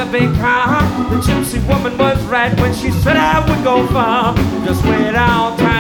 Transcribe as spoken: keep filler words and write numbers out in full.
a big car. The gypsy woman was right when she said I would go far. Just way downtown.